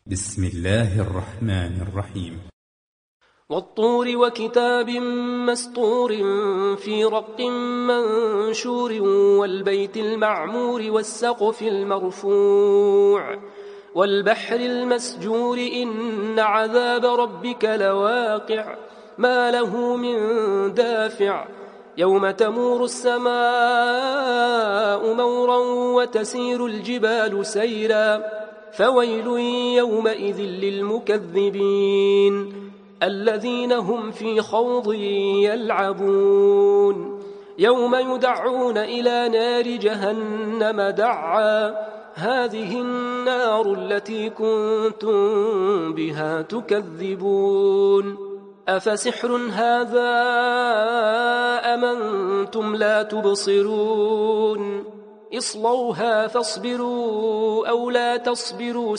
بسم الله الرحمن الرحيم. والطور وكتاب مسطور في رق منشور والبيت المعمور والسقف المرفوع والبحر المسجور إن عذاب ربك لواقع ما له من دافع يوم تمور السماء مورا وتسير الجبال سيرا فويل يومئذ للمكذبين الذين هم في خوض يلعبون يوم يدعون إلى نار جهنم دعا هذه النار التي كنتم بها تكذبون أفسحر هذا أم أنتم لا تبصرون اصلوها فاصبروا أو لا تصبروا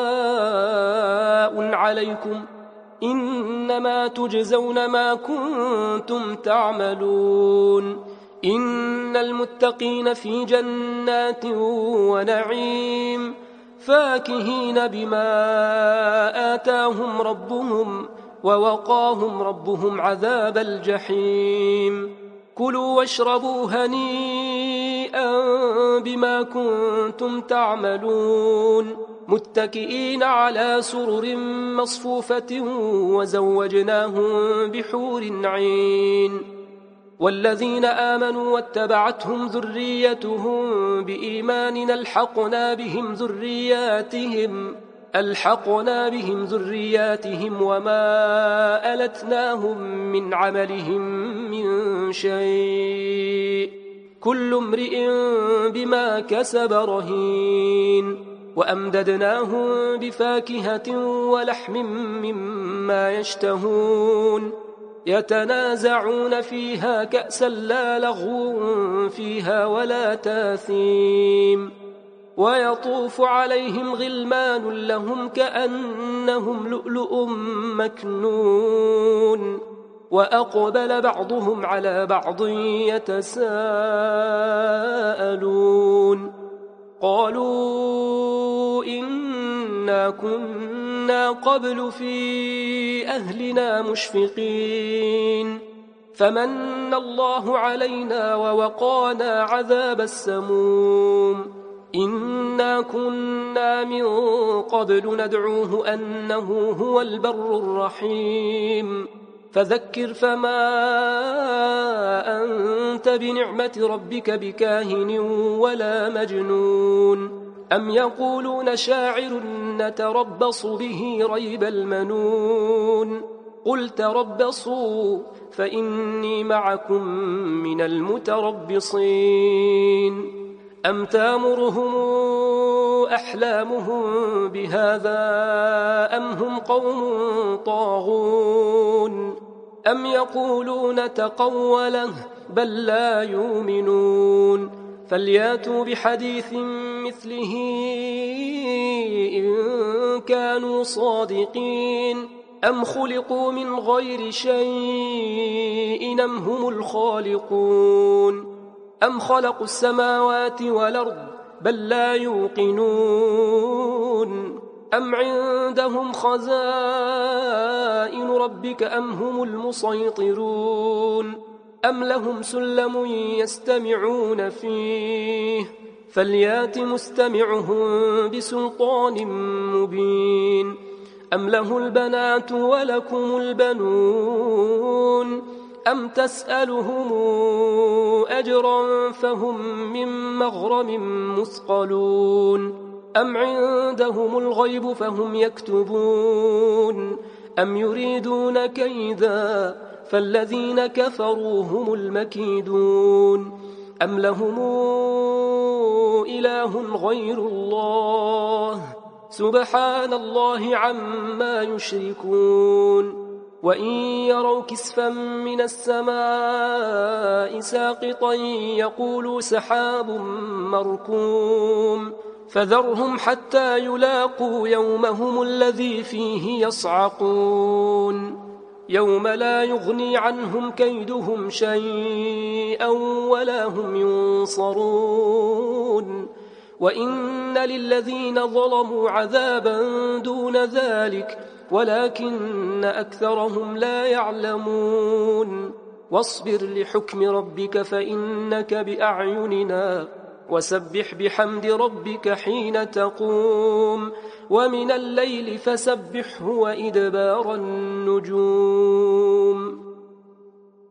سواء عليكم إنما تجزون ما كنتم تعملون إن المتقين في جنات ونعيم فاكهين بما آتاهم ربهم ووقاهم ربهم عذاب الجحيم كلوا واشربوا هنيئا بما كنتم تعملون متكئين على سرر مصفوفة وزوجناهم بحور عين والذين آمنوا واتبعتهم ذريتهم بإيمان ألحقنا بهم ذرياتهم وما ألتناهم من عملهم من شيء كل امرئ بما كسب رهين وأمددناهم بفاكهة ولحم مما يشتهون يتنازعون فيها كأسا لا لغو فيها ولا تاثيم ويطوف عليهم غلمان لهم كأنهم لؤلؤ مكنون وأقبل بعضهم على بعض يتساءلون قالوا إنا كنا قبل في أهلنا مشفقين فمن الله علينا ووقانا عذاب السموم إنا كنا من قبل ندعوه أنه هو البر الرحيم فذكر فما أنت بنعمة ربك بكاهن ولا مجنون أم يقولون شاعر نتربص به ريب المنون قل تربصوا فإني معكم من المتربصين أم تامرهم أحلامهم بهذا أم هم قوم طاغون أم يقولون تقوله بل لا يؤمنون فلياتوا بحديث مثله إن كانوا صادقين أم خلقوا من غير شيء أم هم الخالقون أم خلقوا السماوات والأرض بل لا يوقنون أم عندهم خزائن ربك أم هم المسيطرون أم لهم سلم يستمعون فيه فليات مستمعهم بسلطان مبين أم له البنات ولكم البنون أم تسألهم أجرا فهم من مغرم مثقلون أم عندهم الغيب فهم يكتبون أم يريدون كيدا فالذين كفروا هم المكيدون أم لهم إله غير الله سبحان الله عما يشركون وإن يروا كسفا من السماء ساقطا يقولوا سحاب مركوم فذرهم حتى يلاقوا يومهم الذي فيه يصعقون يوم لا يغني عنهم كيدهم شيئا ولا هم ينصرون وإن للذين ظلموا عذابا دون ذلك ولكن أكثرهم لا يعلمون واصبر لحكم ربك فإنك بأعيننا وسبح بحمد ربك حين تقوم ومن الليل فسبحه وإدبار النجوم